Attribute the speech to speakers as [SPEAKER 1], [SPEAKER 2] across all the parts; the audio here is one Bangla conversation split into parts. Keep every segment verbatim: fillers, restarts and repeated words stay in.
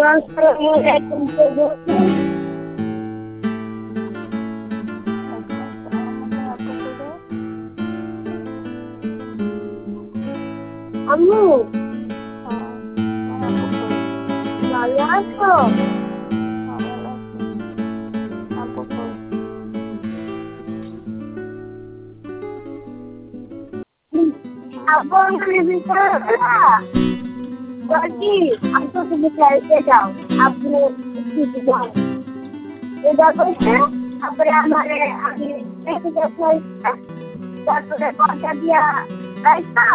[SPEAKER 1] Assalamualaikum warahmatullahi আম্মু ভালো আছো? আব্বু আমাকে বিচার বলছি আব্বু তুমি খেলতে যাও আব্বু কিছু যাও এটা করছে তারপরে আমারে আমি দেখে দেখে তারপরে কথা দিয়া রাইতা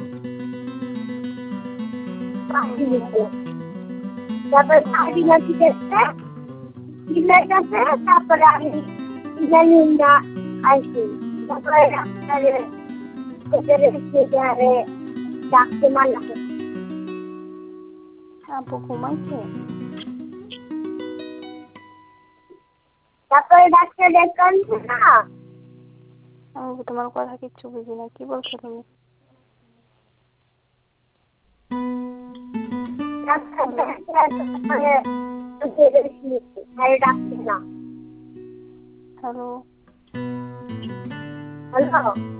[SPEAKER 1] তারপরে সাড়ে নাকি দেখতে চিল্লাই গেছে তারপরে আমি জানি না আসি তারপরে ডাক্তারে ডাক্তারে ডাকতে মানা
[SPEAKER 2] আপু ঘুমাইছে?
[SPEAKER 1] তারপরে ডাক্তার দেখাচ্ছে না
[SPEAKER 2] আমি তোমার কথা কিচ্ছু বুঝি না, কি বলছো তুমি?
[SPEAKER 1] ডাক্তার তারপরে ডাকছে না।
[SPEAKER 2] Hello
[SPEAKER 1] hello